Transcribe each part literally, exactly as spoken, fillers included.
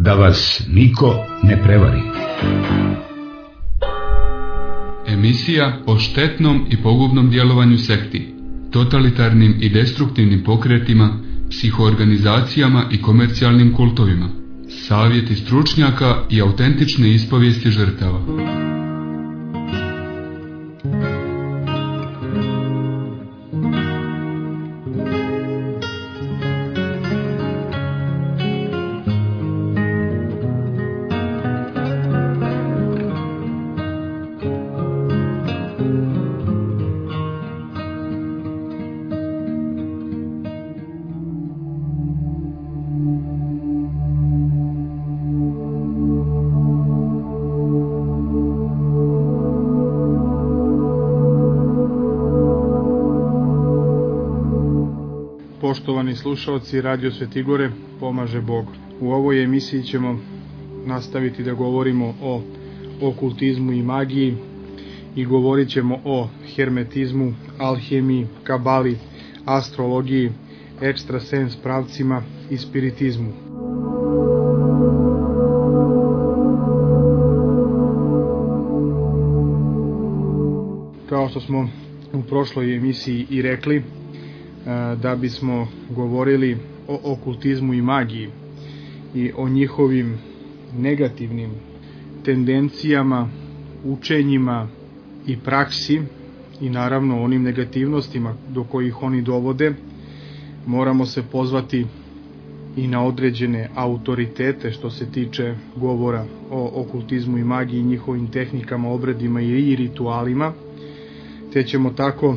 Da vas niko ne prevari. Emisija o štetnom i pogubnom djelovanju sekti, totalitarnim i destruktivnim pokretima, psihoorganizacijama i komercijalnim kultovima. Savjeti stručnjaka i autentične ispovijesti žrtava. Poštovani slušalci Radio Svetigore, pomaže Bog. U ovoj emisiji ćemo nastaviti da govorimo o okultizmu i magiji i govorit ćemo o hermetizmu, alhemiji, kabali, astrologiji, ekstrasens pravcima i spiritizmu. Kao što smo u prošloj emisiji i rekli, da bismo govorili o okultizmu i magiji i o njihovim negativnim tendencijama, učenjima i praksi i naravno onim negativnostima do kojih oni dovode, moramo se pozvati i na određene autoritete što se tiče govora o okultizmu i magiji i njihovim tehnikama, obredima i ritualima, te ćemo tako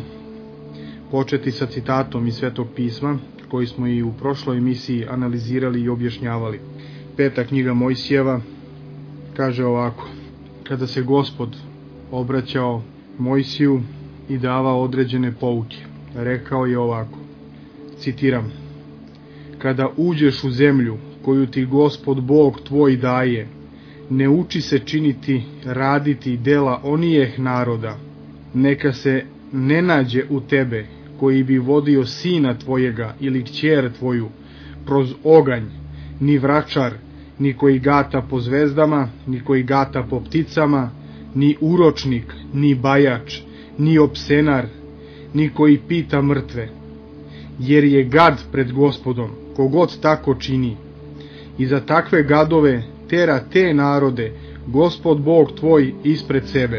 početi sa citatom iz Svetog pisma, koji smo i u prošloj emisiji analizirali i objašnjavali. Peta knjiga Mojsijeva kaže ovako: kada se Gospod obraćao Mojsiju i davao određene pouke, rekao je ovako, citiram: kada uđeš u zemlju koju ti Gospod Bog tvoj daje, ne uči se činiti, raditi dela onijeh naroda, neka se ne nađe u tebe koji bi vodio sina tvojega ili kćer tvoju kroz oganj, ni vračar, ni koji gata po zvezdama, ni koji gata po pticama, ni uročnik, ni bajač, ni opsenar, ni koji pita mrtve, jer je gad pred Gospodom, kogod tako čini. I za takve gadove tera te narode Gospod Bog tvoj ispred sebe.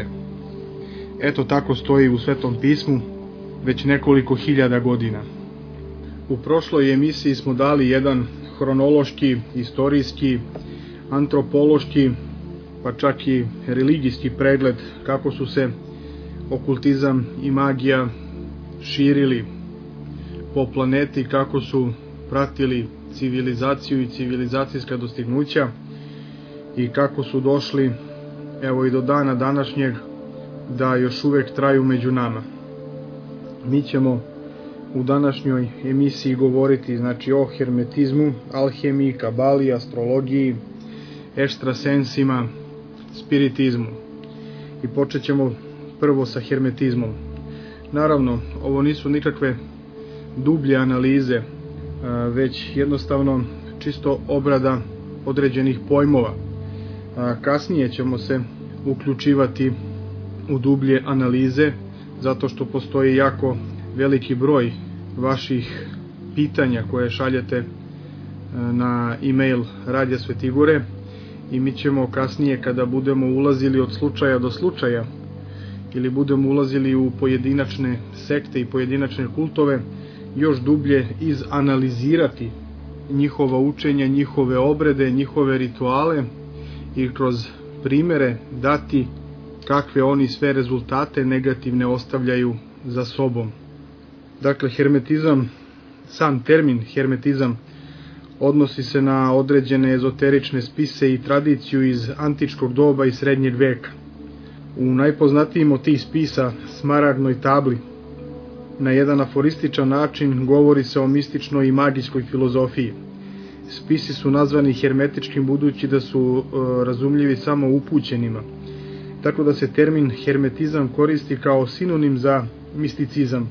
Eto tako stoji u Svetom pismu već nekoliko hiljada godina. U prošloj emisiji smo dali jedan hronološki, istorijski, antropološki, pa čak i religijski pregled kako su se okultizam i magija širili po planeti, kako su pratili civilizaciju i civilizacijska dostignuća i kako su došli, evo i do dana današnjeg, da još uvek traju među nama. Mi ćemo u današnjoj emisiji govoriti znači o hermetizmu, alhemiji, kabali, astrologiji, ekstrasensima, spiritizmu. I počet ćemo prvo sa hermetizmom. Naravno, ovo nisu nikakve dublje analize, već jednostavno čisto obrada određenih pojmova. Kasnije ćemo se uključivati u dublje analize, zato što postoji jako veliki broj vaših pitanja koje šaljete na e-mail Radija Svetigore i mi ćemo kasnije, kada budemo ulazili od slučaja do slučaja ili budemo ulazili u pojedinačne sekte i pojedinačne kultove, još dublje izanalizirati njihova učenja, njihove obrede, njihove rituale i kroz primere dati kakve oni sve rezultate negativne ostavljaju za sobom. Dakle, hermetizam, sam termin hermetizam, odnosi se na određene ezoterične spise i tradiciju iz antičkog doba i srednjeg veka. U najpoznatijim od tih spisa, Smaragdnoj tabli, na jedan aforističan način govori se o mističnoj i magijskoj filozofiji. Spisi su nazvani hermetičkim budući da su e, razumljivi samo upućenima, tako da se termin hermetizam koristi kao sinonim za misticizam.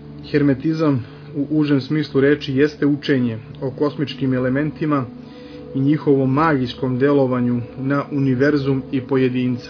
Hermetizam u užem smislu reči jeste učenje o kosmičkim elementima i njihovom magijskom delovanju na univerzum i pojedinca.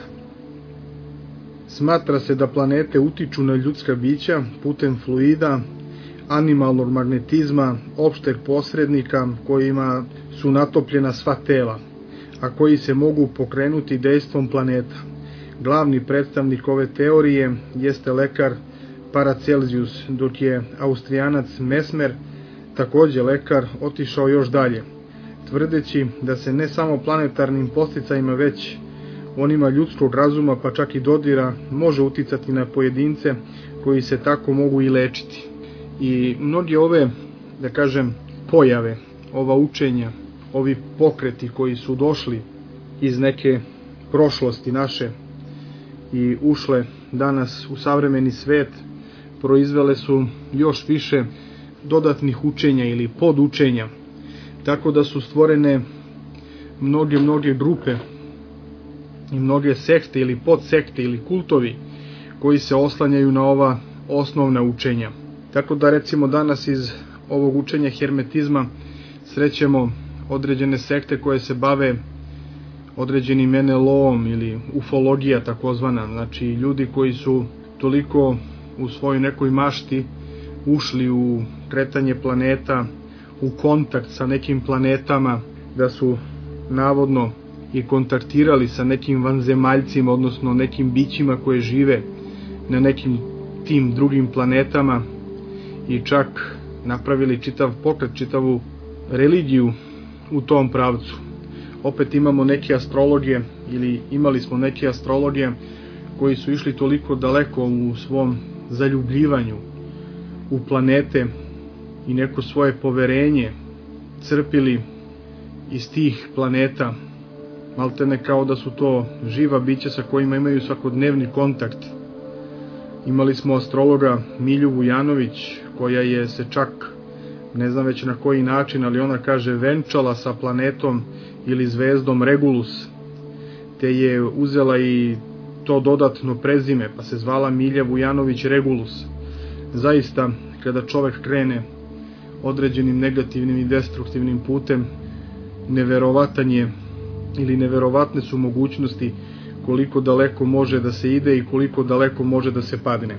Smatra se da planete utiču na ljudska bića putem fluida, animalnog magnetizma, opšteg posrednika kojima su natopljena sva tela, a koji se mogu pokrenuti dejstvom planeta. Glavni predstavnik ove teorije jeste lekar Paracelsius, dok je Austrijanac Mesmer, takođe lekar, otišao još dalje, tvrdeći da se ne samo planetarnim podsticajima, već onima ljudskog razuma, pa čak i dodira, može uticati na pojedince koji se tako mogu i lečiti. I mnoge ove, da kažem, pojave, ova učenja, ovi pokreti koji su došli iz neke prošlosti naše i ušle danas u savremeni svet, proizvele su još više dodatnih učenja ili podučenja, tako da su stvorene mnoge, mnoge grupe i mnoge sekte ili podsekte ili kultovi koji se oslanjaju na ova osnovna učenja. Tako da recimo danas iz ovog učenja hermetizma srećemo određene sekte koje se bave određenim en el o-om ili ufologija takozvana, znači ljudi koji su toliko u svojoj nekoj mašti ušli u kretanje planeta, u kontakt sa nekim planetama, da su navodno i kontaktirali sa nekim vanzemaljcima, odnosno nekim bićima koje žive na nekim tim drugim planetama i čak napravili čitav pokret, čitavu religiju u tom pravcu. Opet imamo neke astrologe, ili imali smo neke astrologe koji su išli toliko daleko u svom zaljubljivanju u planete i neko svoje poverenje crpili iz tih planeta, maltene kao da su to živa bića sa kojima imaju svakodnevni kontakt. Imali smo astrologa Milju Vujanović, koja je se čak, ne znam već na koji način, ali ona kaže venčala sa planetom ili zvezdom Regulus, te je uzela i to dodatno prezime, pa se zvala Milja Vujanović Regulus. Zaista, kada čovek krene određenim negativnim i destruktivnim putem, neverovatan je ili neverovatne su mogućnosti koliko daleko može da se ide i koliko daleko može da se padne.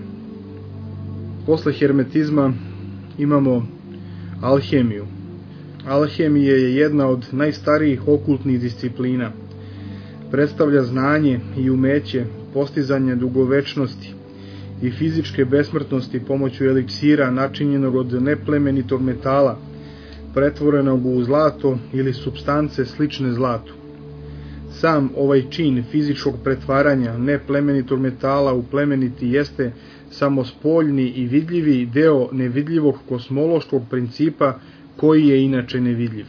Posle hermetizma imamo alhemiju. Alhemija je jedna od najstarijih okultnih disciplina. Predstavlja znanje i umeće postizanja dugovečnosti i fizičke besmrtnosti pomoću eliksira načinjenog od neplemenitog metala, pretvorenog u zlato ili supstance slične zlatu. Sam ovaj čin fizičkog pretvaranja neplemenitog metala u plemeniti jeste samo spoljni i vidljivi deo nevidljivog kosmološkog principa koji je inače nevidljiv.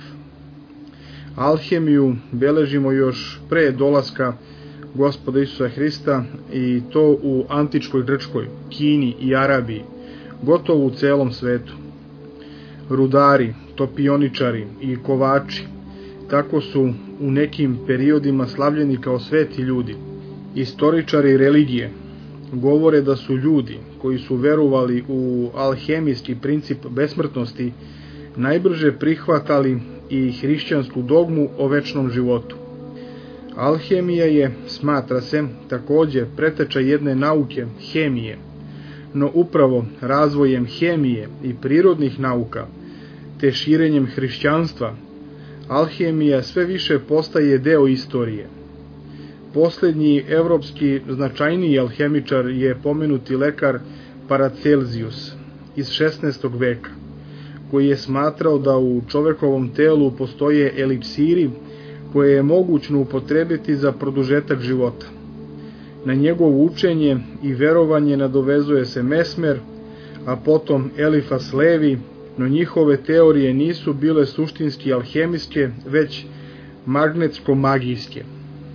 Alhemiju beležimo još pre dolaska Gospoda Isusa Hrista, i to u antičkoj Grčkoj, Kini i Arabiji, gotovo u celom svetu. Rudari, topioničari i kovači tako su u nekim periodima slavljeni kao sveti ljudi. Istoričari religije govore da su ljudi koji su verovali u alhemijski princip besmrtnosti najbrže prihvatali i hrišćansku dogmu o večnom životu. Alhemija je, smatra se, takođe preteča jedne nauke, hemije, no upravo razvojem hemije i prirodnih nauka, te širenjem hrišćanstva, alhemija sve više postaje deo istorije. Poslednji evropski značajniji alhemičar je pomenuti lekar Paracelsius iz šesnaestog veka, koji je smatrao da u čovekovom telu postoje eliksiri koje je mogućno upotrebiti za produžetak života. Na njegovo učenje i verovanje nadovezuje se Mesmer, a potom Elifas Levi, no njihove teorije nisu bile suštinski alhemijske, već magnetsko-magijske.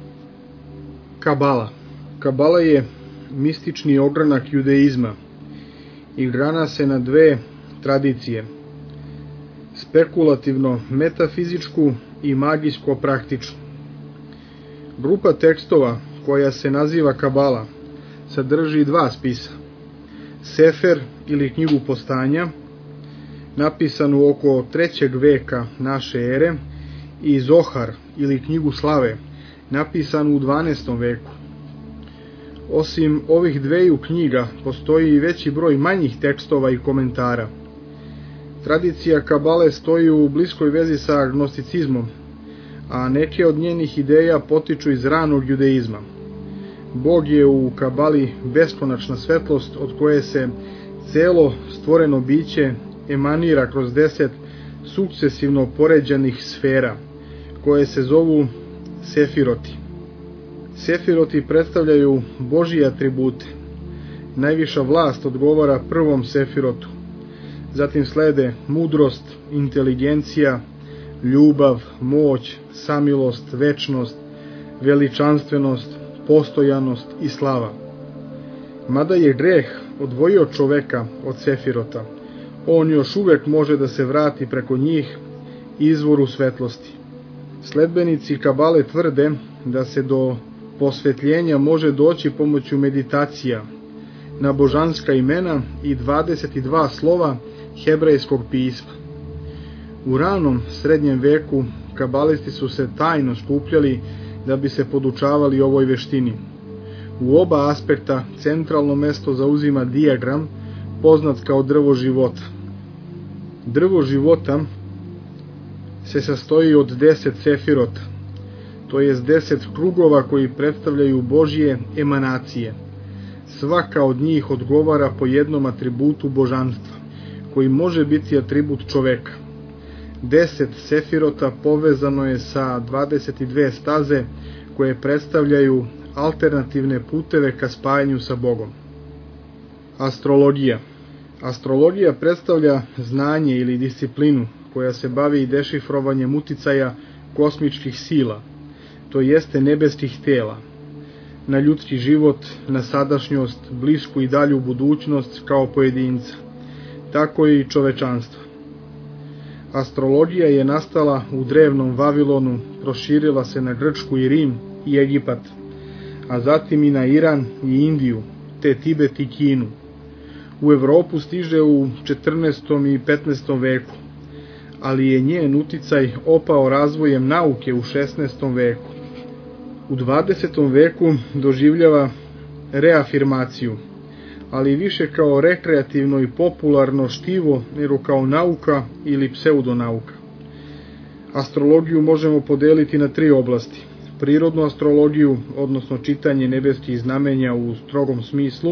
Kabala. Kabala je mistični ogranak judeizma i grana se na dve tradicije, spekulativno-metafizičku i magijsko-praktičnu. Grupa tekstova koja se naziva Kabala sadrži dva spisa: Sefer ili knjigu postanja, napisanu oko trećeg veka naše ere, i Zohar ili knjigu slave, napisanu u dvanaestom veku. Osim ovih dveju knjiga, postoji i veći broj manjih tekstova i komentara. Tradicija Kabale stoji u bliskoj vezi sa agnosticizmom, a neke od njenih ideja potiču iz ranog judeizma. Bog je u Kabali beskonačna svetlost od koje se celo stvoreno biće emanira kroz deset sukcesivno poređanih sfera, koje se zovu sefiroti. Sefiroti predstavljaju Božje atribute. Najviša vlast odgovara prvom sefirotu. Zatim slede mudrost, inteligencija, ljubav, moć, samilost, večnost, veličanstvenost, postojanost i slava. Mada je greh odvojio čoveka od sefirota, on još uvek može da se vrati preko njih izvoru svetlosti. Sledbenici Kabale tvrde da se do posvetljenja može doći pomoću meditacija na božanska imena i dvadeset dva slova hebrejskog pisma. U ranom srednjem veku kabalisti su se tajno skupljali da bi se podučavali ovoj veštini. U oba aspekta centralno mesto zauzima dijagram, poznat kao drvo života. Drvo života se sastoji od deset sefirota, to jest deset krugova koji predstavljaju Božje emanacije. Svaka od njih odgovara po jednom atributu božanstva, koji može biti atribut čoveka. Deset sefirota povezano je sa dvadeset dve staze koje predstavljaju alternativne puteve ka spajanju sa Bogom. Astrologija. Astrologija predstavlja znanje ili disciplinu koja se bavi dešifrovanjem uticaja kosmičkih sila, to jeste nebeskih tela, na ljudski život, na sadašnjost, blisku i dalju budućnost kao pojedinca, tako i čovečanstva. Astrologija je nastala u drevnom Vavilonu, proširila se na Grčku i Rim i Egipat, a zatim i na Iran i Indiju, te Tibet i Kinu. U Evropu stiže u četrnaestom i petnaestom veku, ali je njen uticaj opao razvojem nauke u šesnaestom veku. U dvadesetom veku doživljava reafirmaciju, ali više kao rekreativno i popularno štivo nego kao nauka ili pseudonauka. Astrologiju možemo podeliti na tri oblasti. Prirodnu astrologiju, odnosno čitanje nebeskih znamenja u strogom smislu,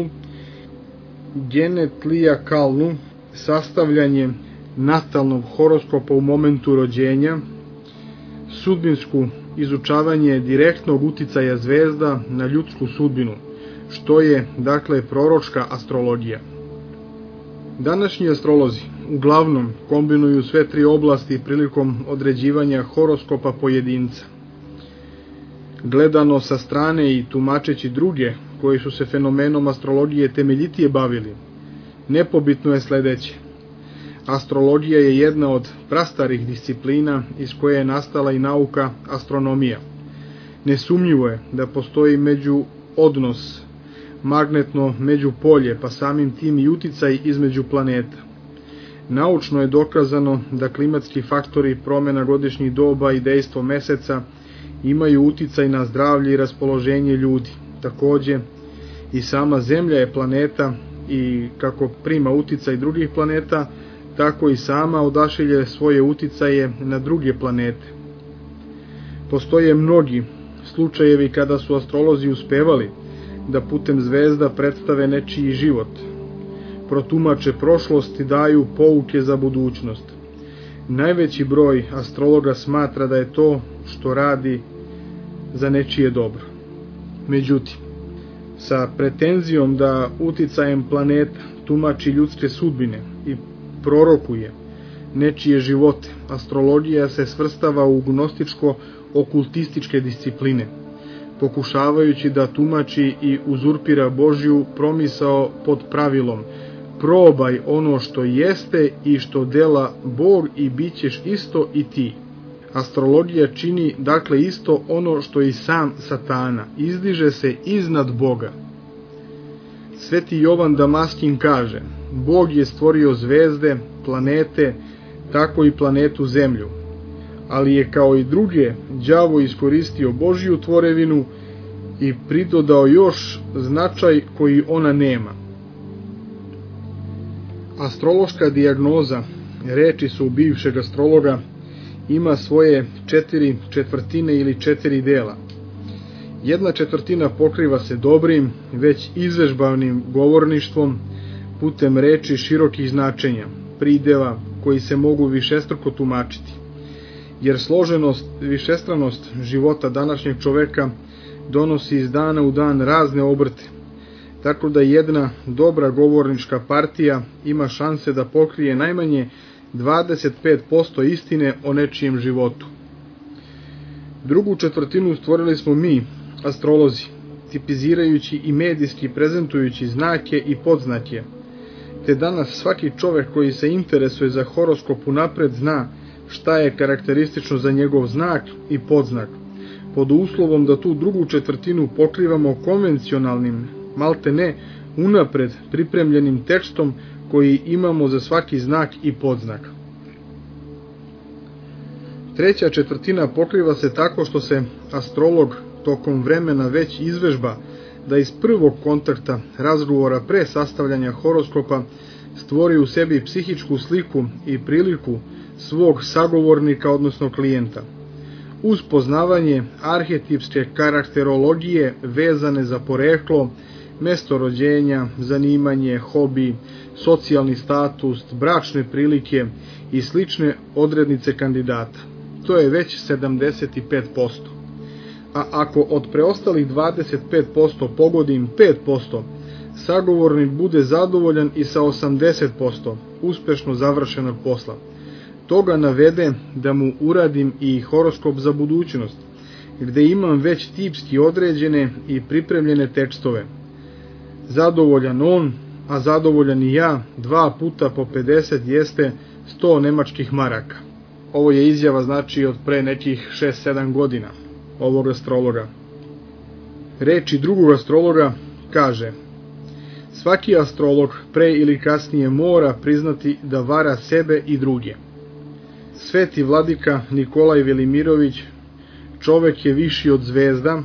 genetlijakalnu, sastavljanje natalnog horoskopa u momentu rođenja, sudbinsku, izučavanje direktnog uticaja zvezda na ljudsku sudbinu, što je, dakle, proročka astrologija. Današnji astrolozi uglavnom kombinuju sve tri oblasti prilikom određivanja horoskopa pojedinca. Gledano sa strane i tumačeći druge koji su se fenomenom astrologije temeljitije bavili, nepobitno je sledeće. Astrologija je jedna od prastarih disciplina iz koje je nastala i nauka astronomija. Nesumnjivo je da postoji među odnos, magnetno međupolje, pa samim tim i uticaj između planeta. Naučno je dokazano da klimatski faktori, promjena godišnjih doba i dejstvo meseca imaju uticaj na zdravlje i raspoloženje ljudi. Takođe, i sama Zemlja je planeta i kako prima uticaj drugih planeta, tako i sama odašilje svoje uticaje na druge planete. Postoje mnogi slučajevi kada su astrolozi uspevali da putem zvezda predstave nečiji život, protumače prošlost i daju pouke za budućnost. Najveći broj astrologa smatra da je to što radi za nečije dobro. Međutim, sa pretenzijom da uticajem planeta tumači ljudske sudbine i prorokuje nečije živote, astrologija se svrstava u gnostičko-okultističke discipline, pokušavajući da tumači i uzurpira Božju promisao pod pravilom probaj ono što jeste i što dela Bog i bit ćeš isto i ti. Astrologija čini dakle isto ono što i sam Satana, izdiže se iznad Boga. Sveti Jovan Damaskin kaže: Bog je stvorio zvezde, planete, tako i planetu Zemlju, ali je kao i druge đavo iskoristio Božju tvorevinu i pridodao još značaj koji ona nema. Astrološka dijagnoza, reči su bivšeg astrologa, ima svoje četiri četvrtine ili četiri dela. Jedna četvrtina pokriva se dobrim, već izvežbavnim govorništvom putem reči širokih značenja, prideva koji se mogu višestruko tumačiti. Jer složenost, višestranost života današnjeg čoveka donosi iz dana u dan razne obrte, tako da jedna dobra govornička partija ima šanse da pokrije najmanje dvadeset pet posto istine o nečijem životu. Drugu četvrtinu stvorili smo mi, astrolozi, tipizirajući i medijski prezentujući znake i podznake, te danas svaki čovek koji se interesuje za horoskop unapred zna šta je karakteristično za njegov znak i podznak, pod uslovom da tu drugu četvrtinu pokrivamo konvencionalnim, malte ne unapred pripremljenim tekstom koji imamo za svaki znak i podznak. Treća četvrtina pokriva se tako što se astrolog tokom vremena već izvežba da iz prvog kontakta razgovora pre sastavljanja horoskopa stvori u sebi psihičku sliku i priliku svog sagovornika, odnosno klijenta, uz poznavanje arhetipske karakterologije vezane za poreklo, mesto rođenja, zanimanje, hobi, socijalni status, bračne prilike i slične odrednice kandidata. To je već sedamdeset pet posto. A ako od preostalih dvadeset pet posto pogodim pet posto, sagovornik bude zadovoljan i sa osamdeset posto uspešno završenog posla. Toga navede da mu uradim i horoskop za budućnost, gde imam već tipski određene i pripremljene tekstove. Zadovoljan on, a zadovoljan i ja, dva puta po pedeset jeste sto nemačkih maraka. Ovo je izjava znači od pre nekih šest sedam godina ovog astrologa. Reči drugog astrologa kaže: svaki astrolog pre ili kasnije mora priznati da vara sebe i druge. Sveti vladika Nikolaj Velimirović: čovek je viši od zvezda.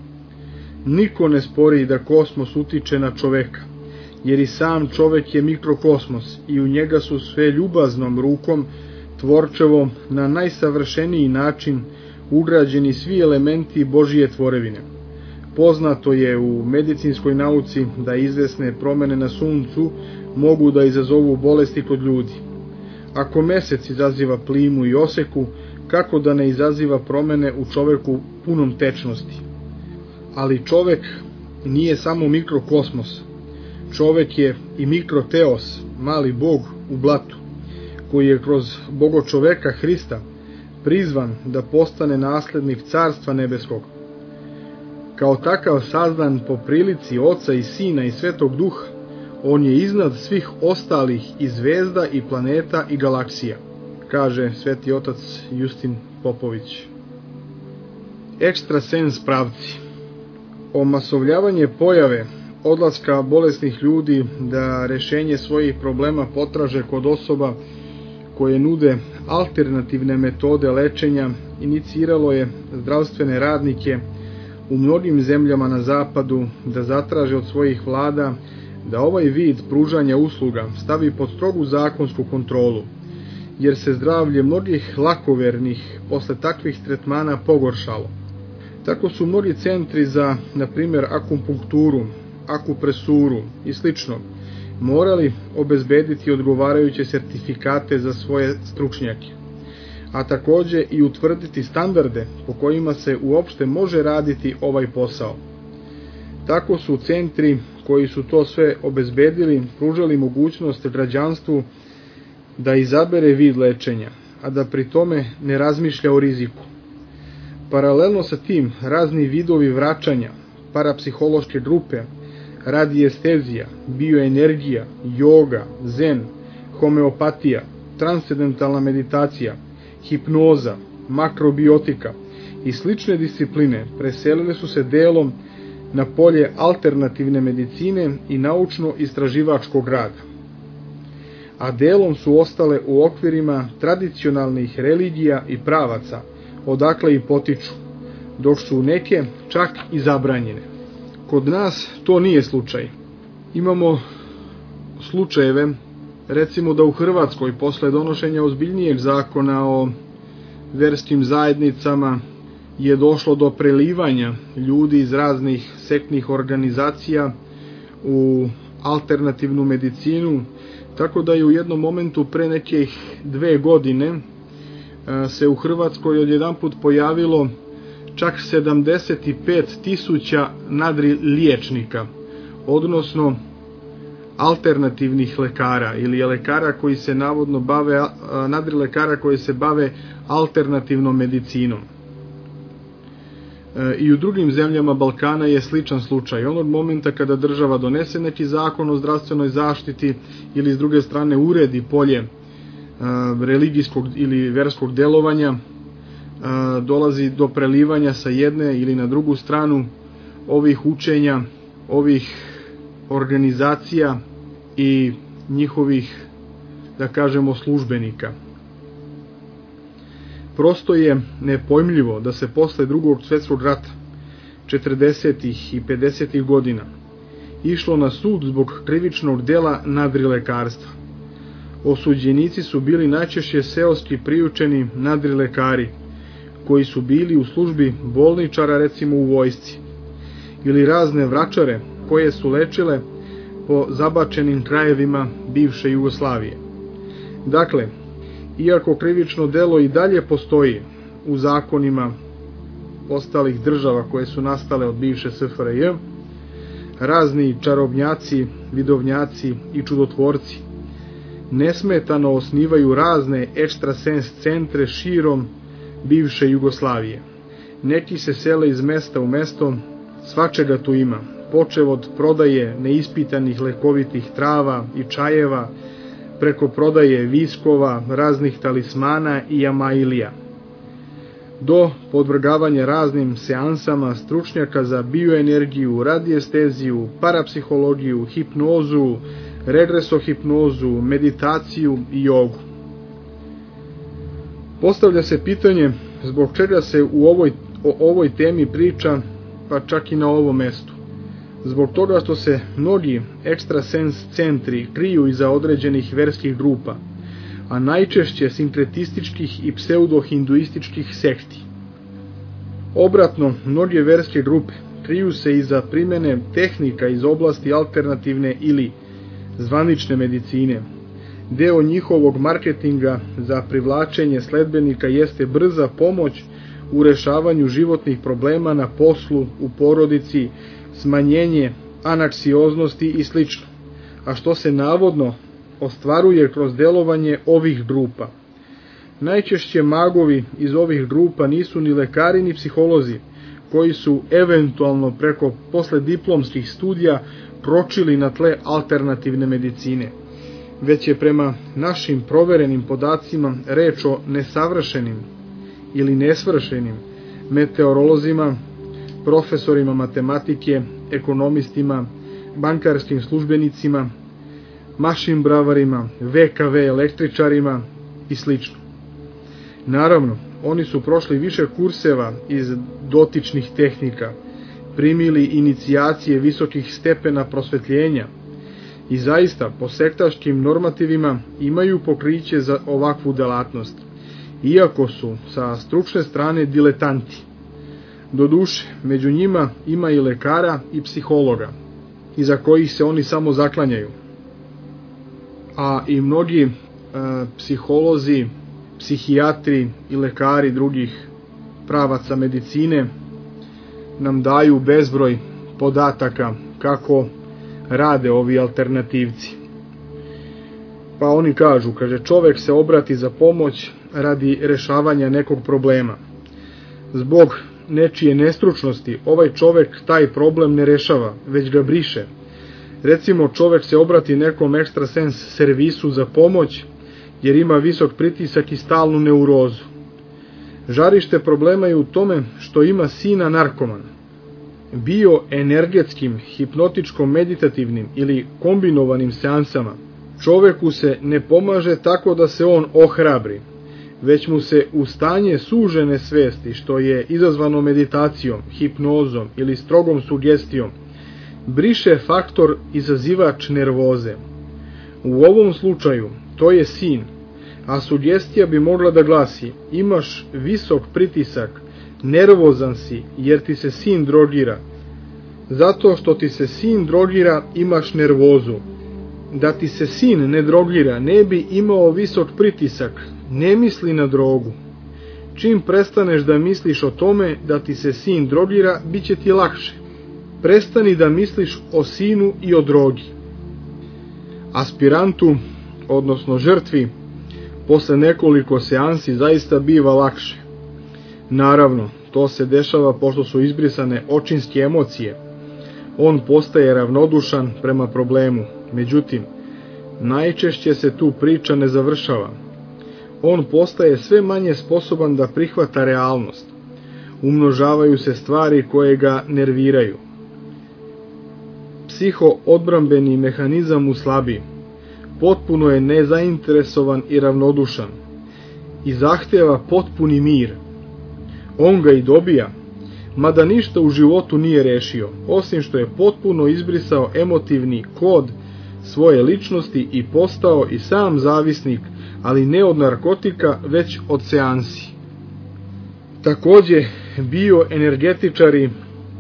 Niko ne spori da kosmos utiče na čoveka, jer i sam čovek je mikrokosmos i u njega su sve ljubaznom rukom tvorčevom na najsavršeniji način ugrađeni svi elementi Božije tvorevine. Poznato je u medicinskoj nauci da izvesne promene na suncu mogu da izazovu bolesti kod ljudi. Ako mesec izaziva plimu i oseku, kako da ne izaziva promene u čoveku punom tečnosti? Ali čovek nije samo mikrokosmos. Čovek je i mikroteos, mali bog u blatu, koji je kroz bogočoveka Hrista prizvan da postane naslednik carstva nebeskog. Kao takav sazdan po prilici Oca i Sina i Svetog Duha, on je iznad svih ostalih i zvezda i planeta i galaksija, kaže sveti otac Justin Popović. Ekstrasens pravci. Omasovljavanje pojave odlaska bolesnih ljudi da rešenje svojih problema potraže kod osoba koje nude alternativne metode lečenja iniciralo je zdravstvene radnike u mnogim zemljama na zapadu da zatraže od svojih vlada da ovaj vid pružanja usluga stavi pod strogu zakonsku kontrolu, jer se zdravlje mnogih lakovernih posle takvih tretmana pogoršalo. Tako su mnogi centri za, na primjer, akupunkturu, akupresuru i slično morali obezbediti odgovarajuće sertifikate za svoje stručnjake, a takođe i utvrditi standarde po kojima se uopšte može raditi ovaj posao. Tako su centri koji su to sve obezbedili pružali mogućnost građanstvu da izabere vid lečenja, a da pri tome ne razmišlja o riziku. Paralelno sa tim razni vidovi vraćanja, parapsihološke grupe, radiestezija, bioenergija, joga, zen, homeopatija, transcendentalna meditacija, hipnoza, makrobiotika i slične discipline preselile su se delom na polje alternativne medicine i naučno-istraživačkog rada. a delom su ostale u okvirima tradicionalnih religija i pravaca, odakle i potiču, dok su neke čak i zabranjene. Kod nas to nije slučaj. Imamo slučajeve, recimo da u Hrvatskoj posle donošenja ozbiljnijeg zakona o verskim zajednicama je došlo do prelivanja ljudi iz raznih sektnih organizacija u alternativnu medicinu, tako da je u jednom momentu pre nekih dve godine se u Hrvatskoj odjedanput pojavilo čak sedamdeset pet tisuća nadriliječnika, odnosno alternativnih lekara ili lekara koji se navodno bave, nadrilekara koji se bave alternativnom medicinom. I u drugim zemljama Balkana je sličan slučaj. Onog momenta kada država donese neki zakon o zdravstvenoj zaštiti ili s druge strane uredi polje religijskog ili verskog delovanja, dolazi do prelivanja sa jedne ili na drugu stranu ovih učenja, ovih organizacija i njihovih, da kažemo, službenika. Prosto je nepojmljivo da se posle drugog svjetskog rata, četrdesetih i pedesetih godina, išlo na sud zbog krivičnog dela nadrilekarstva. Osuđenici su bili najčešće seoski priučeni nadrilekari, koji su bili u službi bolničara, recimo u vojsci, ili razne vračare koje su lečile po zabačenim krajevima bivše Jugoslavije. Dakle, iako krivično delo i dalje postoji u zakonima ostalih država koje su nastale od bivše S F R J, razni čarobnjaci, vidovnjaci i čudotvorci nesmetano osnivaju razne ekstrasens centre širom bivše Jugoslavije. Neki se sele iz mesta u mesto, svačega tu ima, počev od prodaje neispitanih lekovitih trava i čajeva, preko prodaje viskova, raznih talismana i jamailija, do podvrgavanja raznim seansama stručnjaka za bioenergiju, radiesteziju, parapsihologiju, hipnozu, regresohipnozu, meditaciju i jogu. Postavlja se pitanje zbog čega se u ovoj, o ovoj temi priča, pa čak i na ovom mestu. Zbog toga što se mnogi ekstrasens centri kriju iza određenih verskih grupa, a najčešće sinkretističkih i pseudohinduističkih sekti. Obratno, mnoge verske grupe kriju se iza primene tehnika iz oblasti alternativne ili zvanične medicine. Deo njihovog marketinga za privlačenje sledbenika jeste brza pomoć u rešavanju životnih problema na poslu, u porodici, smanjenje anaksioznosti i sl., a što se navodno ostvaruje kroz delovanje ovih grupa. Najčešće magovi iz ovih grupa nisu ni lekari ni psiholozi, koji su eventualno preko poslediplomskih studija kročili na tle alternativne medicine, već je prema našim proverenim podacima reč o nesavršenim ili nesvršenim meteorolozima, profesorima matematike, ekonomistima, bankarskim službenicima, mašinbravarima, V K V električarima i sl. Naravno, oni su prošli više kurseva iz dotičnih tehnika, primili inicijacije visokih stepena prosvetljenja i zaista po sektaškim normativima imaju pokriće za ovakvu delatnost, iako su sa stručne strane diletanti. Doduše, među njima ima i lekara i psihologa, iza kojih se oni samo zaklanjaju. A i mnogi e, psiholozi, psihijatri i lekari drugih pravaca medicine nam daju bezbroj podataka kako rade ovi alternativci. Pa oni kažu, kaže, čovek se obrati za pomoć radi rešavanja nekog problema. Zbog nečije nestručnosti ovaj čovek taj problem ne rešava, već ga briše. Recimo, čovek se obrati nekom ekstrasens servisu za pomoć jer ima visok pritisak i stalnu neurozu. Žarište problema je u tome što ima sina narkomana. Bioenergetskim, hipnotičko-meditativnim ili kombinovanim seansama Čoveku se ne pomaže tako da se on ohrabri, već mu se u stanje sužene svesti, što je izazvano meditacijom, hipnozom ili strogom sugestijom, briše faktor izazivač nervoze. U ovom slučaju to je sin, a sugestija bi mogla da glasi: imaš visok pritisak, nervozan si jer ti se sin drogira. Zato što ti se sin drogira imaš nervozu. Da ti se sin ne drogira ne bi imao visok pritisak, ne misli na drogu. Čim prestaneš da misliš o tome da ti se sin drogira, bit će ti lakše. Prestani da misliš o sinu i o drogi. Aspirantu, odnosno žrtvi, posle nekoliko seansi zaista biva lakše. Naravno, to se dešava pošto su izbrisane očinske emocije. On postaje ravnodušan prema problemu. Međutim, najčešće se tu priča ne završava. On postaje sve manje sposoban da prihvata realnost. Umnožavaju se stvari koje ga nerviraju. Psihoodbrambeni mehanizam mu slabi. Potpuno je nezainteresovan i ravnodušan. I zahteva potpuni mir. On ga i dobija, mada ništa u životu nije rešio, osim što je potpuno izbrisao emotivni kod svoje ličnosti i postao i sam zavisnik, ali ne od narkotika, već od seansi. Takođe, bioenergetičari,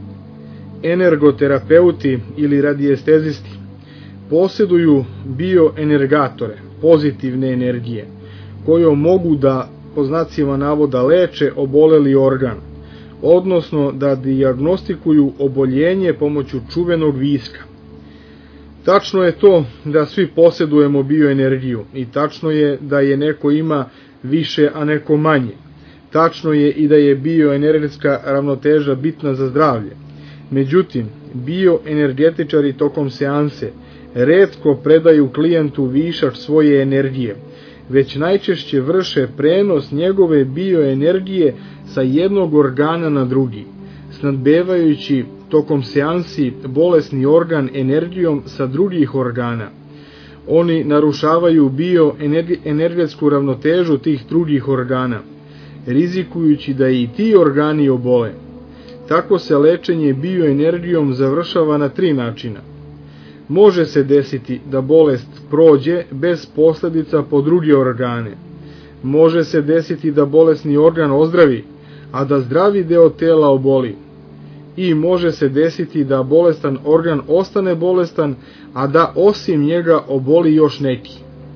energoterapeuti ili radijestezisti posjeduju bioenergatore, pozitivne energije, koje mogu da, po znacima navoda, leče oboleli organ, odnosno da dijagnostikuju oboljenje pomoću čuvenog viska. Tačno je to da svi posjedujemo bioenergiju i tačno je da je neko ima više, a neko manje. Tačno je i da je bioenergetska ravnoteža bitna za zdravlje. Međutim, bioenergetičari tokom seanse retko predaju klijentu višak svoje energije, već najčešće vrše prenos njegove bioenergije sa jednog organa na drugi, snadbevajući tokom seansi bolesni organ energijom sa drugih organa. Oni narušavaju bioenergetsku ravnotežu tih drugih organa, rizikujući da i ti organi obole. Tako se lečenje bioenergijom završava na tri načina. Može se desiti da bolest prođe bez posledica po druge organe. Može se desiti da bolesni organ ozdravi, a da zdravi deo tela oboli. I može se desiti da bolestan organ ostane bolestan, a da osim njega oboli još neki.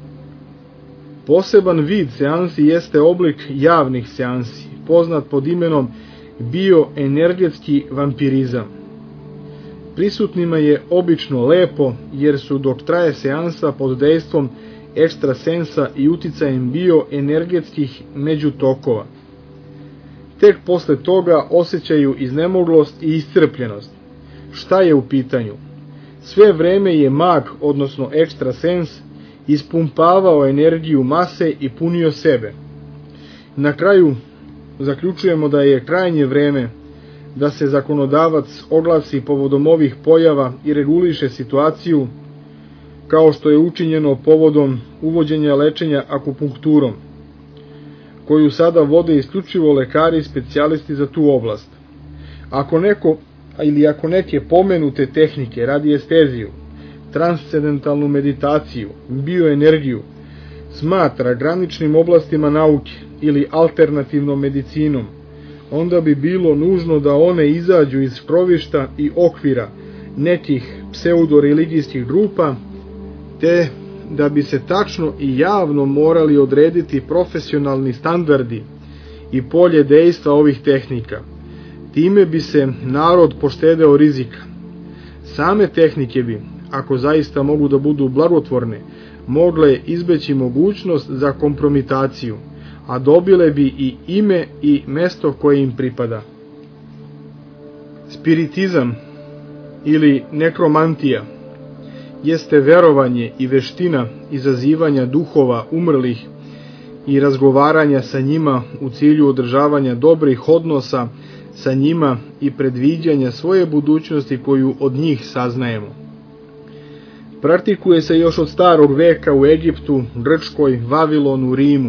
Poseban vid seansi jeste oblik javnih seansi, poznat pod imenom bioenergetski vampirizam. Prisutnima je obično lepo, jer su dok traje seansa pod dejstvom ekstrasensa i uticajem bioenergetskih međutokova. Tek posle toga osjećaju iznemoglost i iscrpljenost. Šta je u pitanju? Sve vreme je mag, odnosno ekstrasens, ispumpavao energiju mase i punio sebe. Na kraju zaključujemo da je krajnje vreme da se zakonodavac oglasi povodom ovih pojava i reguliše situaciju, kao što je učinjeno povodom uvođenja lečenja akupunkturom, koju sada vode isključivo lekari i specijalisti za tu oblast. Ako neko ili ako neke pomenute tehnike, radijesteziju, transcendentalnu meditaciju, bioenergiju, smatra graničnim oblastima nauke ili alternativnom medicinom, onda bi bilo nužno da one izađu iz škrovišta i okvira nekih pseudoreligijskih grupa, te da bi se tačno i javno morali odrediti profesionalni standardi i polje dejstva ovih tehnika. Time bi se narod poštedeo rizika. Same tehnike bi, ako zaista mogu da budu blagotvorne, mogle izbeći mogućnost za kompromitaciju, a dobile bi i ime i mesto koje im pripada. Spiritizam ili nekromantija jeste verovanje i veština izazivanja duhova umrlih i razgovaranja sa njima u cilju održavanja dobrih odnosa sa njima i predviđanja svoje budućnosti koju od njih saznajemo. Praktikuje se još od starog veka u Egiptu, Grčkoj, Vavilonu, Rimu.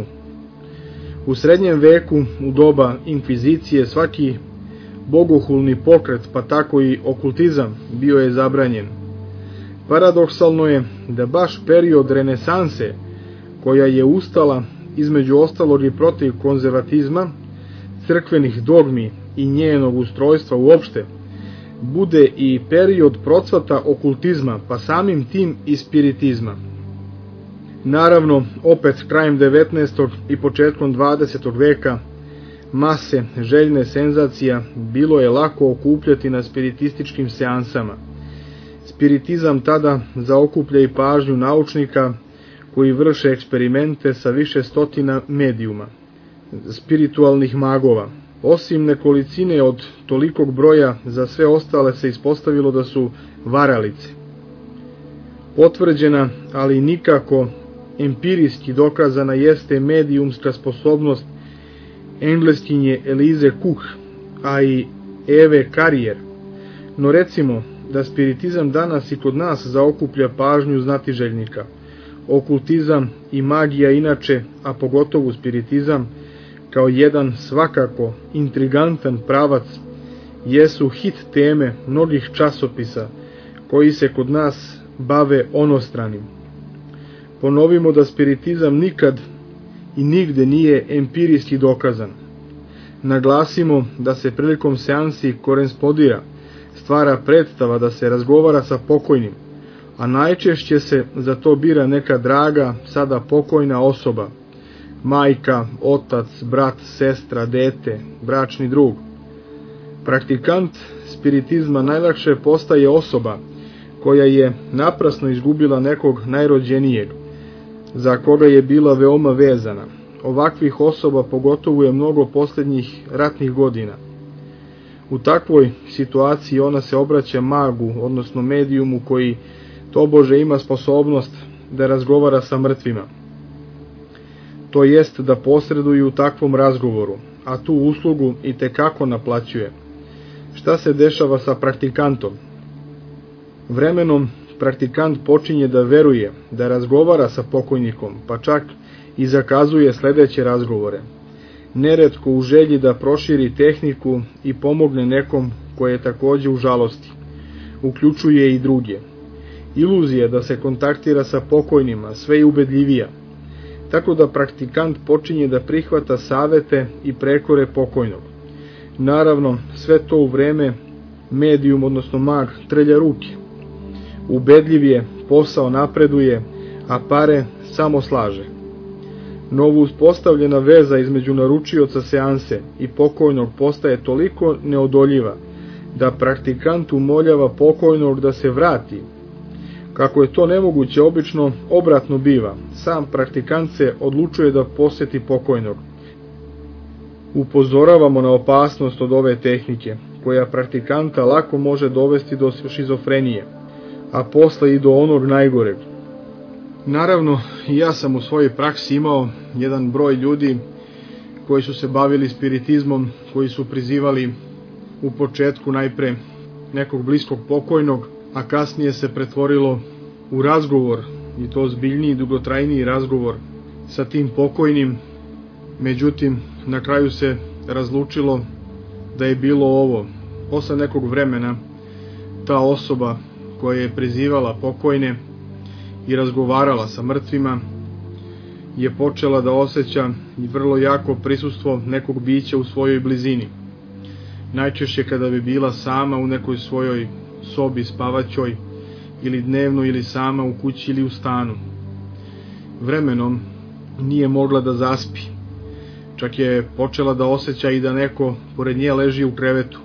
U srednjem veku, u doba inkvizicije, svaki bogohulni pokret, pa tako i okultizam, bio je zabranjen. Paradoksalno je da baš period renesanse, koja je ustala između ostalog i protiv konzervatizma, crkvenih dogmi i njenog ustrojstva uopšte, bude i period procvata okultizma, pa samim tim i spiritizma. Naravno, opet krajem devetnaestog i početkom dvadesetog veka, mase željne senzacija bilo je lako okupljati na spiritističkim seansama. Spiritizam tada zaokuplja i pažnju naučnika koji vrše eksperimente sa više stotina medijuma, spiritualnih magova. Osim nekolicine od tolikog broja, za sve ostale se ispostavilo da su varalice. Potvrđena, ali nikako empirijski dokazana jeste medijumska sposobnost engleskinje Elize Cook, a i Eve Carrier. No recimo da spiritizam danas i kod nas zaokuplja pažnju znatiželjnika. Okultizam i magija inače, a pogotovo spiritizam, kao jedan svakako intrigantan pravac, jesu hit teme mnogih časopisa koji se kod nas bave onostranim. Ponovimo da spiritizam nikad i nigde nije empirijski dokazan. Naglasimo da se prilikom seansi korespondira, stvara predstava da se razgovara sa pokojnim, a najčešće se za to bira neka draga, sada pokojna osoba, majka, otac, brat, sestra, dete, bračni drug. Praktikant spiritizma najlakše postaje osoba koja je naprasno izgubila nekog najrođenijeg, za koga je bila veoma vezana. Ovakvih osoba pogotovo je mnogo posljednjih ratnih godina. U takvoj situaciji ona se obraća magu, odnosno medijumu koji tobože ima sposobnost da razgovara sa mrtvima. To jest da posreduje u takvom razgovoru, a tu uslugu i tekako naplaćuje. Šta se dešava sa praktikantom? Vremenom praktikant počinje da veruje, da razgovara sa pokojnikom, pa čak i zakazuje sledeće razgovore. Neretko u želji da proširi tehniku i pomogne nekom koje je takođe u žalosti. Uključuje i druge. Iluzija da se kontaktira sa pokojnima sve je ubedljivija, tako da praktikant počinje da prihvata savete i prekore pokojnog. Naravno, sve to u vreme medijum, odnosno mag, trlja ruke. Ubedljiv je, posao napreduje, a pare samo slaže. Novo uspostavljena veza između naručioca seanse i pokojnog postaje toliko neodoljiva da praktikant umoljava pokojnog da se vrati. Kako je to nemoguće, obično obratno biva. Sam praktikant se odlučuje da poseti pokojnog. Upozoravamo na opasnost od ove tehnike, koja praktikanta lako može dovesti do šizofrenije, a posle i do onog najgoreg. Naravno, ja sam u svojoj praksi imao jedan broj ljudi koji su se bavili spiritizmom, koji su prizivali u početku najpre nekog bliskog pokojnog, a kasnije se pretvorilo u razgovor, i to ozbiljniji i dugotrajniji razgovor sa tim pokojnim. Međutim, na kraju se razlučilo da je bilo ovo. Posle nekog vremena ta osoba koja je prizivala pokojne i razgovarala sa mrtvima je počela da osjeća i vrlo jako prisustvo nekog bića u svojoj blizini. Najčešće kada bi bila sama u nekoj svojoj sobi spavaćoj, ili dnevno ili sama u kući ili u stanu. Vremenom nije mogla da zaspi. Čak je počela da osjeća i da neko pored nje leži u krevetu.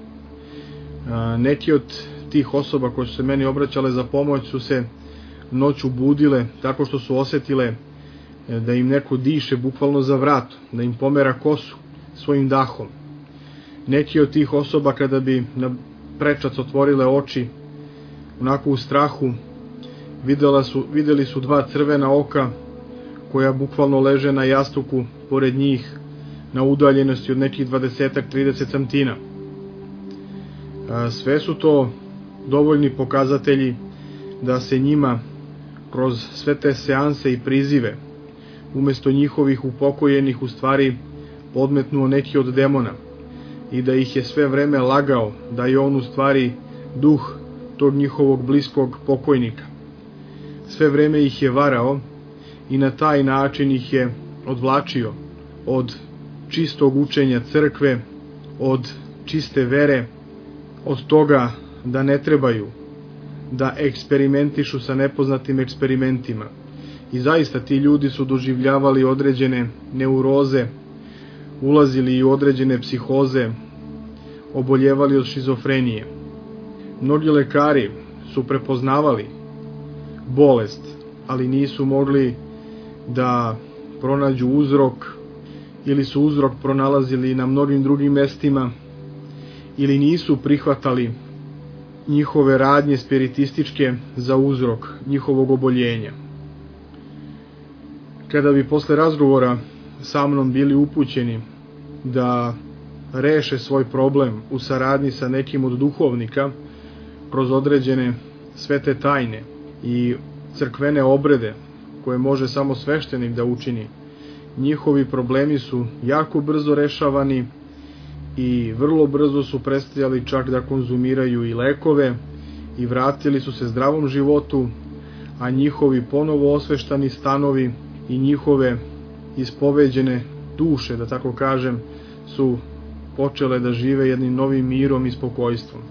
Neki od tih osoba koje su se meni obraćale za pomoć su se noću budile tako što su osjetile da im neko diše bukvalno za vrat, da im pomera kosu svojim dahom. Neki od tih osoba kada bi na prečac otvorile oči, onako u strahu, videla su, videli su dva crvena oka koja bukvalno leže na jastuku pored njih na udaljenosti od nekih dvadeset do trideset santina. Sve su to dovoljni pokazatelji da se njima kroz sve te seanse i prizive, umjesto njihovih upokojenih u stvari podmetnuo neki od demona i da ih je sve vreme lagao da je on u stvari duh tog njihovog bliskog pokojnika. Sve vreme ih je varao i na taj način ih je odvlačio od čistog učenja crkve, od čiste vere, od toga da ne trebaju da eksperimentišu sa nepoznatim eksperimentima. I zaista ti ljudi su doživljavali određene neuroze, ulazili i u određene psihoze, oboljevali od šizofrenije. Mnogi lekari su prepoznavali bolest, ali nisu mogli da pronađu uzrok, ili su uzrok pronalazili na mnogim drugim mestima, ili nisu prihvatali njihove radnje spiritističke za uzrok njihovog oboljenja. Kada bi posle razgovora sa mnom bili upućeni da reše svoj problem u saradnji sa nekim od duhovnika kroz određene svete tajne i crkvene obrede koje može samo sveštenik da učini, njihovi problemi su jako brzo rešavani i vrlo brzo su prestajali čak da konzumiraju i lekove i vratili su se zdravom životu, a njihovi ponovo osveštani stanovi i njihove ispoveđene duše, da tako kažem, su počele da žive jednim novim mirom i spokojstvom.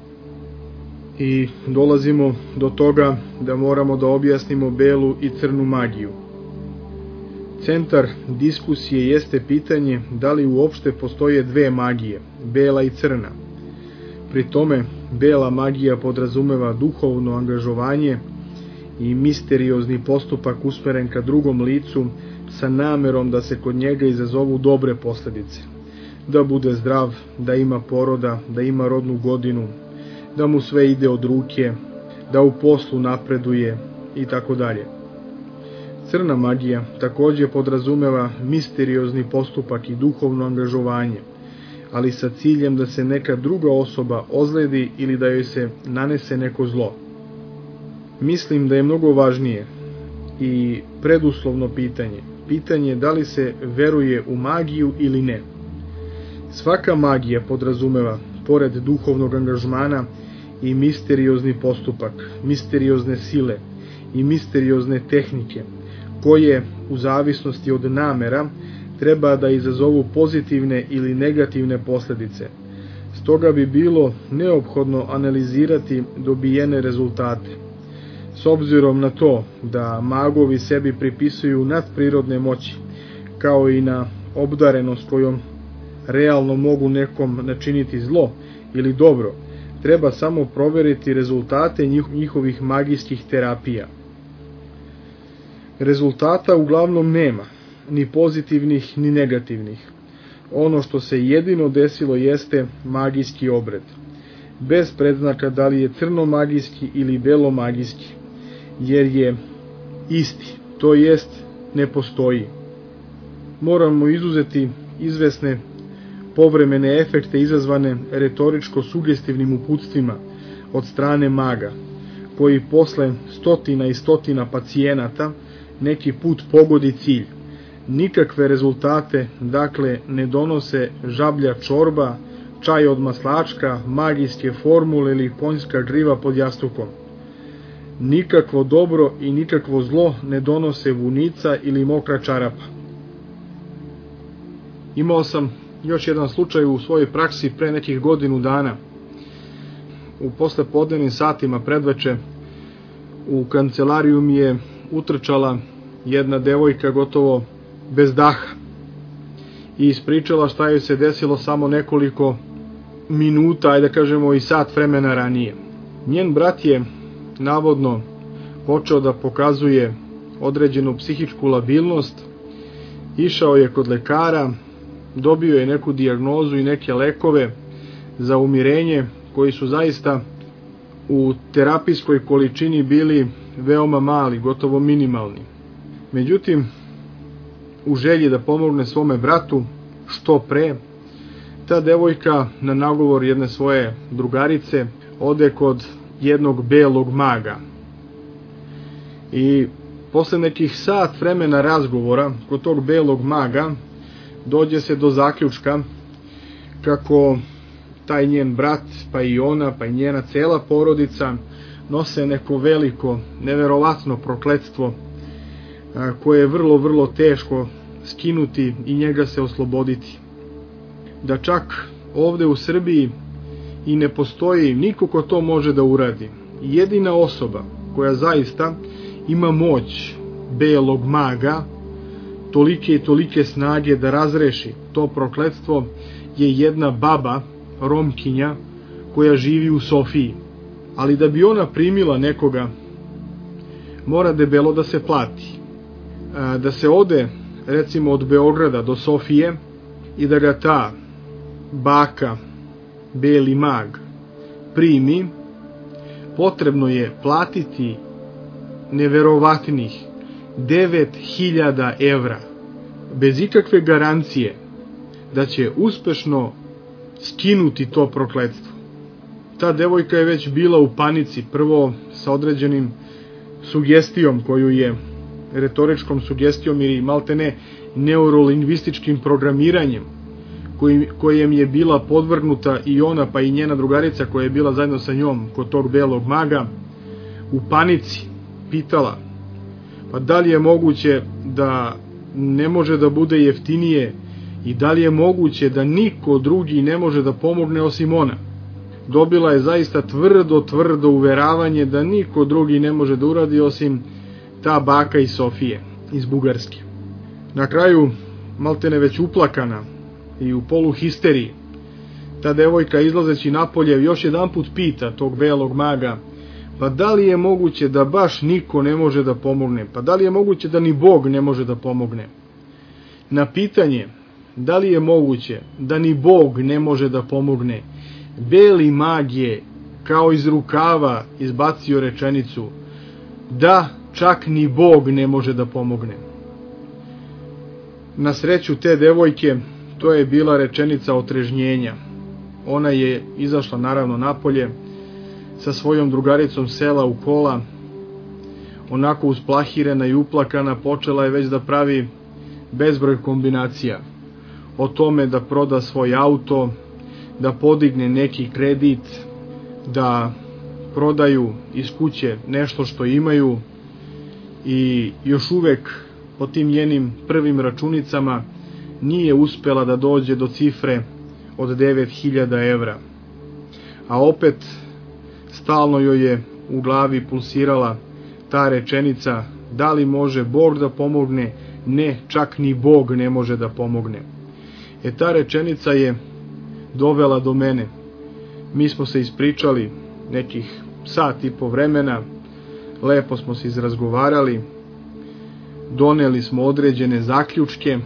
I dolazimo do toga da moramo da objasnimo belu i crnu magiju. Centar diskusije jeste pitanje da li uopšte postoje dve magije, bela i crna. Pri tome, bela magija podrazumeva duhovno angažovanje i misteriozni postupak usmeren ka drugom licu sa namerom da se kod njega izazovu dobre posledice. Da bude zdrav, da ima poroda, da ima rodnu godinu, da mu sve ide od ruke, da u poslu napreduje i tako dalje. Crna magija takođe podrazumeva misteriozni postupak i duhovno angažovanje, ali sa ciljem da se neka druga osoba ozledi ili da joj se nanese neko zlo. Mislim da je mnogo važnije i preduslovno pitanje, pitanje da li se veruje u magiju ili ne. Svaka magija podrazumeva, pored duhovnog angažmana, i misteriozni postupak, misteriozne sile i misteriozne tehnike, koje, u zavisnosti od namera, treba da izazovu pozitivne ili negativne posledice. Stoga bi bilo neophodno analizirati dobijene rezultate. S obzirom na to da magovi sebi pripisuju nadprirodne moći, kao i na obdarenost kojom realno mogu nekom načiniti zlo ili dobro, treba samo proveriti rezultate njihovih magijskih terapija. Rezultata uglavnom nema, ni pozitivnih ni negativnih. Ono što se jedino desilo jeste magijski obred, bez predznaka da li je crno-magijski ili belo-magijski, jer je isti, to jest ne postoji. Moramo izuzeti izvesne povremene efekte izazvane retoričko-sugestivnim uputstvima od strane maga, koji posle stotina i stotina pacijenata neki put pogodi cilj. Nikakve rezultate, dakle, ne donose žablja čorba, čaj od maslačka, magijske formule ili konjska griva pod jastukom. Nikakvo dobro i nikakvo zlo ne donose vunica ili mokra čarapa. Imao sam još jedan slučaj u svojoj praksi pre nekih godinu dana. U poslepodnevnim satima predveče u kancelariju mi je utrčala jedna devojka gotovo bez daha i ispričala šta joj se desilo samo nekoliko minuta, ajde da kažemo i sat vremena ranije. Njen brat je navodno počeo da pokazuje određenu psihičku labilnost, išao je kod lekara, dobio je neku dijagnozu i neke lekove za umirenje koji su zaista u terapijskoj količini bili veoma mali, gotovo minimalni. Međutim, u želji da pomogne svome bratu što pre, ta devojka na nagovor jedne svoje drugarice ode kod jednog belog maga. I posle nekih sat vremena razgovora kod tog belog maga dođe se do zaključka kako taj njen brat, pa i ona, pa i njena cela porodica nose neko veliko, neverovatno prokletstvo koje je vrlo, vrlo teško skinuti i njega se osloboditi. Da čak ovde u Srbiji i ne postoji niko ko to može da uradi. Jedina osoba koja zaista ima moć belog maga, tolike i tolike snage da razreši to prokletstvo, je jedna baba, Romkinja, koja živi u Sofiji. Ali da bi ona primila nekoga, mora debelo da se plati. Da se ode, recimo, od Beograda do Sofije i da ga ta baka, beli mag, primi, potrebno je platiti neverovatnih devet hiljada evra, bez ikakve garancije da će uspešno skinuti to prokletstvo. Ta devojka je već bila u panici, prvo sa određenim sugestijom koju je, retoričkom sugestijom ili maltene neurolingvističkim programiranjem, kojem je bila podvrgnuta i ona pa i njena drugarica koja je bila zajedno sa njom kod tog belog maga, u panici pitala, pa da li je moguće da ne može da bude jeftinije i da li je moguće da niko drugi ne može da pomogne osim ona. Dobila je zaista tvrdo, tvrdo uveravanje da niko drugi ne može da uradi osim ta baka iz Sofije, iz Bugarske. Na kraju, maltene već uplakana i u poluhisteriji, ta devojka izlazeći napolje još jedan put pita tog belog maga, pa da li je moguće da baš niko ne može da pomogne, pa da li je moguće da ni Bog ne može da pomogne. Na pitanje da li je moguće da ni Bog ne može da pomogne, beli mag je kao iz rukava izbacio rečenicu, da čak ni Bog ne može da pomogne. Na sreću te devojke, to je bila rečenica otrežnjenja. Ona je izašla naravno napolje, sa svojom drugaricom sela u kola, onako usplahirena i uplakana, počela je već da pravi bezbroj kombinacija. O tome da proda svoj auto, da podigne neki kredit, da prodaju iz kuće nešto što imaju i još uvek po tim njenim prvim računicama nije uspela da dođe do cifre od devet hiljada evra. A opet stalno joj je u glavi pulsirala ta rečenica, da li može Bog da pomogne, ne, čak ni Bog ne može da pomogne. E ta rečenica je dovela do mene. Mi smo se ispričali nekih sat i po vremena, lepo smo se izrazgovarali, doneli smo određene zaključke.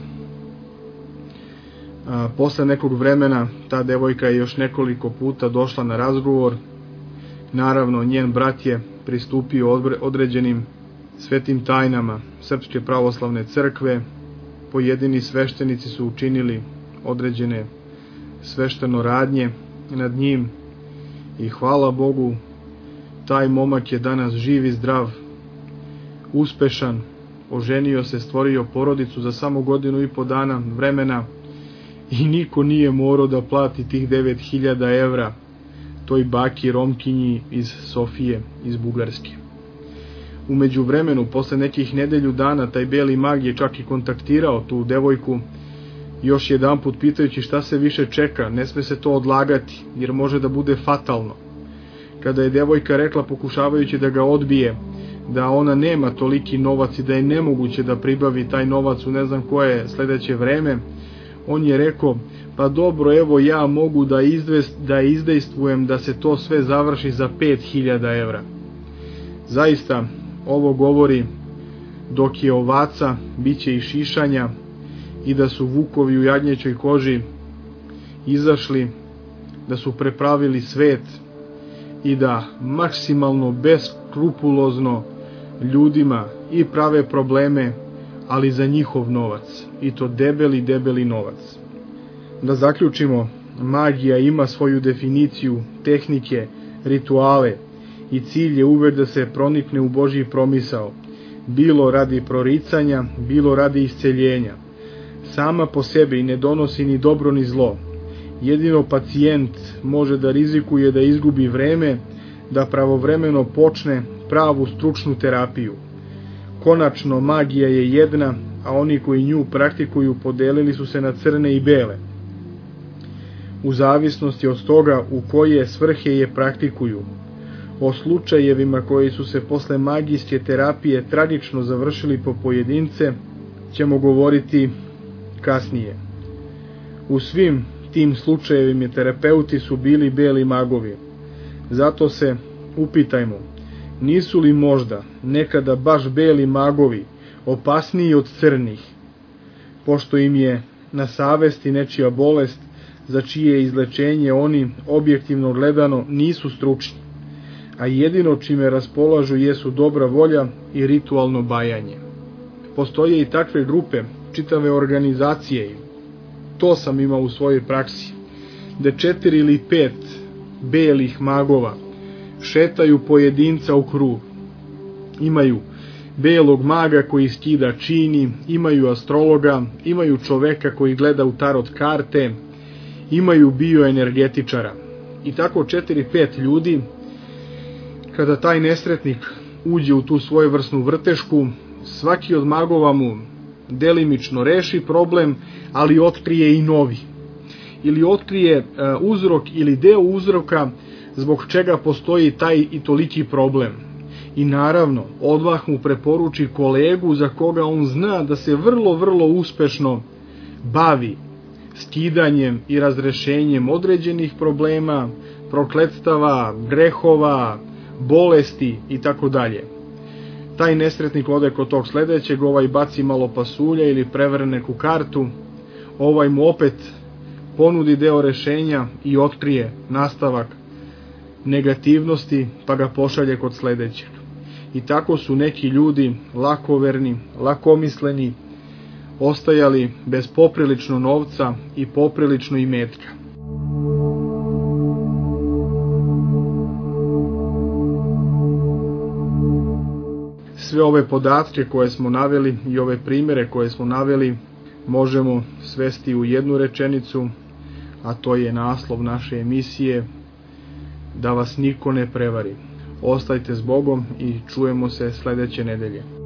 A, posle nekog vremena ta devojka je još nekoliko puta došla na razgovor. Naravno, njen brat je pristupio određenim svetim tajnama Srpske pravoslavne crkve. Pojedini sveštenici su učinili određene svešteno radnje nad njim i hvala Bogu, taj momak je danas živ i zdrav, uspešan, oženio se, stvorio porodicu za samo godinu i po dana vremena i niko nije morao da plati tih devet hiljada evra toj baki Romkinji iz Sofije, iz Bugarske. U međuvremenu, posle nekih nedelju dana, taj beli mag je čak i kontaktirao tu devojku, još jedan put pitajući šta se više čeka, ne sme se to odlagati, jer može da bude fatalno. Kada je devojka rekla, pokušavajući da ga odbije, da ona nema toliki novac i da je nemoguće da pribavi taj novac u ne znam koje sledeće vreme, on je rekao, pa dobro, evo ja mogu da, izvest, da izdejstvujem da se to sve završi za pet hiljada evra. Zaista, ovo govori, dok je ovaca, bit će i šišanja, i da su vukovi u jagnjećoj koži izašli, da su prepravili svet i da maksimalno beskrupulozno ljudima i prave probleme, ali za njihov novac, i to debeli, debeli novac. Da zaključimo, magija ima svoju definiciju, tehnike, rituale i cilj je uvek da se pronikne u Božji promisao bilo radi proricanja, bilo radi isceljenja. Sama po sebi ne donosi ni dobro ni zlo. Jedino pacijent može da rizikuje da izgubi vreme, da pravovremeno počne pravu stručnu terapiju. Konačno, magija je jedna, a oni koji nju praktikuju podelili su se na crne i bele. U zavisnosti od toga u koje svrhe je praktikuju. O slučajevima koji su se posle magijske terapije tragično završili po pojedince ćemo govoriti kasnije. U svim tim slučajevima terapeuti su bili beli magovi. Zato se upitajmo, nisu li možda nekada baš beli magovi opasniji od crnih, pošto im je na savesti nečija bolest za čije izlečenje oni, objektivno gledano, nisu stručni, a jedino čime raspolažu jesu dobra volja i ritualno bajanje. Postoje i takve grupe, čitave organizacije, to sam imao u svojoj praksi, gde četiri ili pet belih magova šetaju pojedinca u krug. Imaju belog maga koji skida čini, imaju astrologa, imaju čoveka koji gleda u tarot karte, imaju bioenergetičara. I tako četiri pet ljudi, kada taj nesretnik uđe u tu svojevrsnu vrtešku, svaki od magova mu delimično reši problem, ali otkrije i novi. Ili otkrije uzrok ili deo uzroka zbog čega postoji taj i toliki problem. I naravno, odmah mu preporuči kolegu za koga on zna da se vrlo, vrlo uspešno bavi skidanjem i razrešenjem određenih problema, prokletstava, grehova, bolesti i tako dalje. Taj nesretnik ode kod tog sledećeg, ovaj baci malo pasulja ili prevrne neku kartu, ovaj mu opet ponudi deo rešenja i otkrije nastavak negativnosti, pa ga pošalje kod sledećeg. I tako su neki ljudi lakoverni, lakomisleni, ostajali bez poprilično novca i poprilično imetka. Sve ove podatke koje smo naveli i ove primere koje smo naveli možemo svesti u jednu rečenicu, a to je naslov naše emisije: da vas niko ne prevari. Ostajte s Bogom i čujemo se sledeće nedelje.